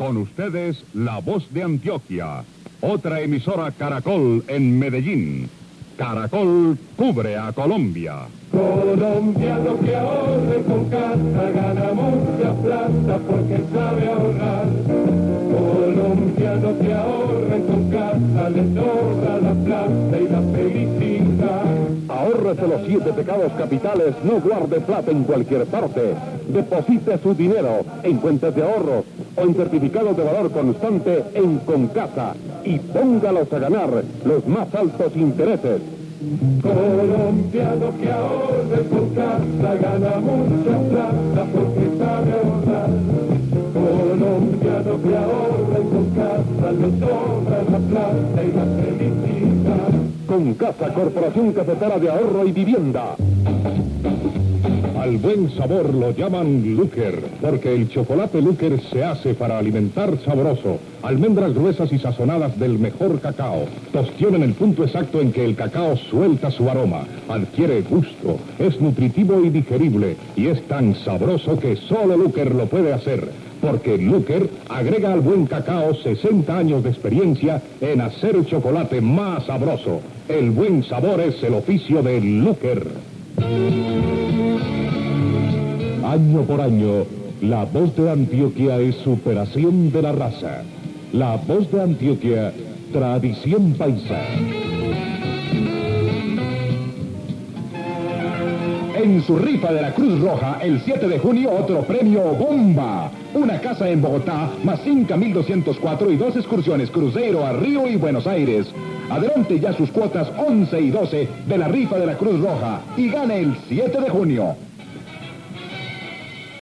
Con ustedes, La Voz de Antioquia, otra emisora Caracol en Medellín. Caracol cubre a Colombia. Colombiano que ahorre con casa gana mucha plata porque sabe ahorrar. Colombiano que ahorre con casa le sobra la plata y la felicidad. Ahórrese los 7 pecados capitales, no guarde plata en cualquier parte. Deposite su dinero en cuentas de ahorro o en certificados de valor constante en Concasa y póngalos a ganar los más altos intereses. Colombiano que ahorre con casa gana mucha plata porque sabe ahorrar. Colombiano que ahorre con casa le sobra la plata y la felicidad. Concasa, Corporación Cafetera de Ahorro y Vivienda. Al buen sabor lo llaman Luker, porque el chocolate Luker se hace para alimentar sabroso. Almendras gruesas y sazonadas del mejor cacao. Tostión en el punto exacto en que el cacao suelta su aroma. Adquiere gusto, es nutritivo y digerible, y es tan sabroso que solo Luker lo puede hacer. Porque Luker agrega al buen cacao 60 años de experiencia en hacer chocolate más sabroso. El buen sabor es el oficio de Luker. Año por año, La Voz de Antioquia es superación de la raza. La Voz de Antioquia, tradición paisa. En su rifa de la Cruz Roja, el 7 de junio, otro premio bomba. Una casa en Bogotá, más 5.204 y 2 excursiones crucero a Río y Buenos Aires. Adelante ya sus cuotas 11 y 12 de la rifa de la Cruz Roja y gane el 7 de junio.